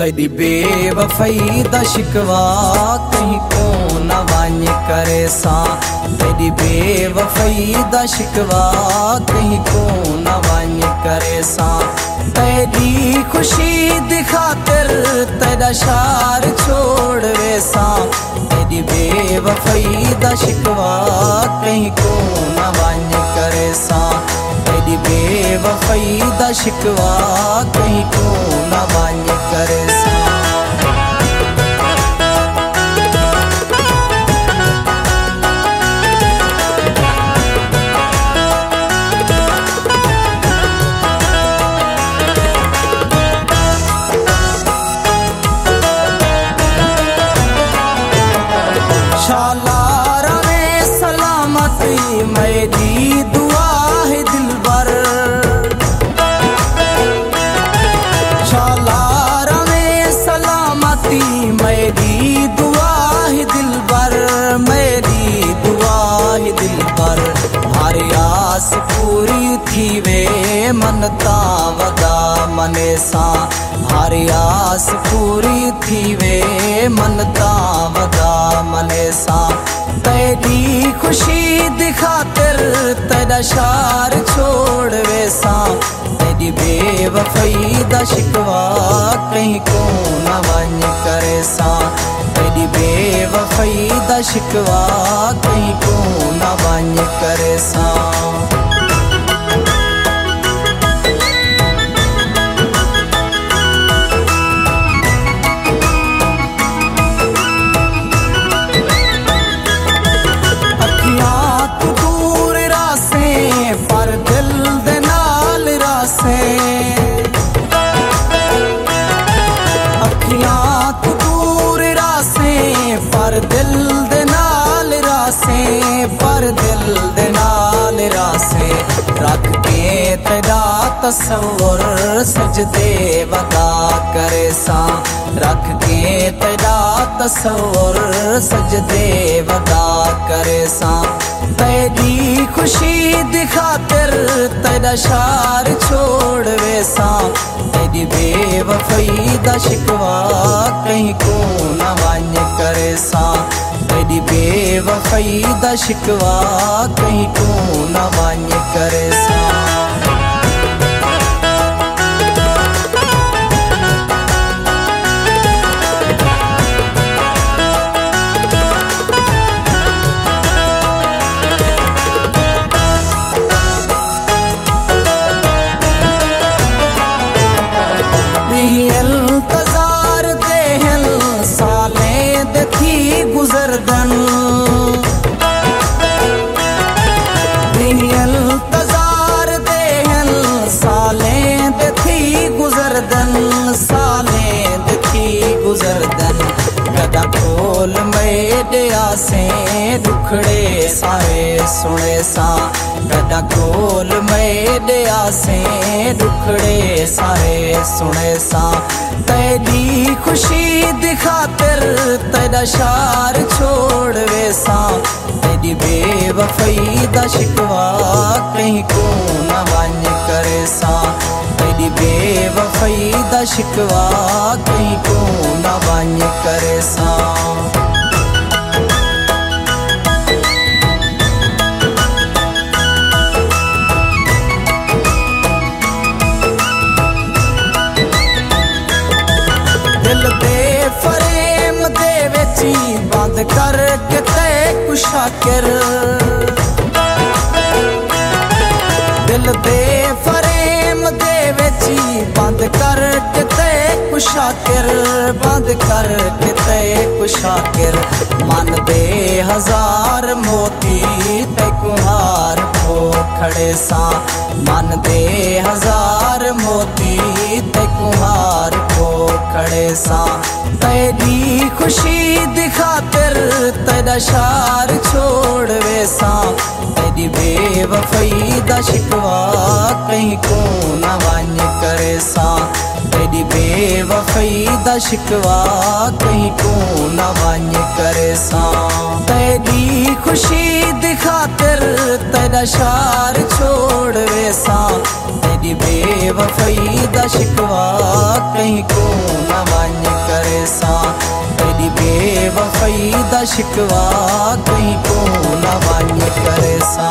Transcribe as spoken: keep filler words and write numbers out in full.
तेरी बेवफाई दा शिकवा कहीं को न वांझ करे सा। तेरी बेवफाई दा शिकवा कहीं को न वांझ करे सा। तेरी खुशी दी खातिर तेरा शार छोड़ वैसा। तेरी बेवफाई दा शिकवा कहीं को न वांझ करे सा। तेरी बेवफाई दा शिकवा कहीं को न वांझ करे सा। शाला रवे सलामती मेरी दुआ है दिलबर। शाला रवे सलामती मेरी दुआ है दिलबर। मेरी दुआ है दिलबर। हर आस पूरी थी वे मनता वदा मने सा। हर आस पूरी थी वे मनता वदा मने सा। तेरी खुशी दी खातिर तेरा शार छोड़ वैसा। तेरी बेवफाई दा शिकवा कहीं को न वांझ करे सा। तेरी बेवफाई दा शिकवा कहीं को न वांझ करे सा। पर दिल दे नाल रासे। अखियां तू दूर रासे पर दिल दे नाल रासे। पर दिल दे नाल रासे रख के तेरा तस्वुर सजदे वदा करे सा। रख के तेरा तस्वुर सजदे वदा करे सा। तेरी खुशी दी खातिर तेरा शार छोड़ वैसा। तेरी बेवफाई दा शिकवा कहीं को न वांझ करे सा। तेरी बेवफाई दा शिकवा कहीं को न वांझ करे सा। इंतजार देहल साले दथी गुजरदन। इंतजार देहल साले दथी गुजरदन। साले दथी गुजरदन गदा खोल मेरे आसे दुखड़े सारे सुने सा। गदा खोल मेरे आसे दुखड़े सारे सुने सा। तेरी खुशी दी खातिर तेरा शार छोड़ वैसा। तेरी बेवफाई दा शिकवा कहीं को न वांझ करे सा। तेरी बेवफाई दा शिकवा कहीं को न वांझ करे सा। दिल दे फरेम दे विच बंद कर के ते कुशाकिर। दिल दे फरेम दे विच बंद कर के ते कुशाकिर। बंद कर के ते कुशाकिर। मन दे हजार मोती ते कुहार को खड़े सा। मन दे हजार मोती ते कुहार को खड़े सा। तेरी खुशी दी खातिर तेरा शार छोड़ वैसा। तेरी बेवफाई दा शिकवा कहीं को न वांझ करे सा। तेरी बेवफाई दा शिकवा कहीं को न वांझ करे सा। तेरी खुशी दी खातिर तेरा शार छोड़ वैसा। तेरी बेवफाई दा शिकवा कहीं को न वांझ दा शिकवा कहीं को न वान्य करे सा।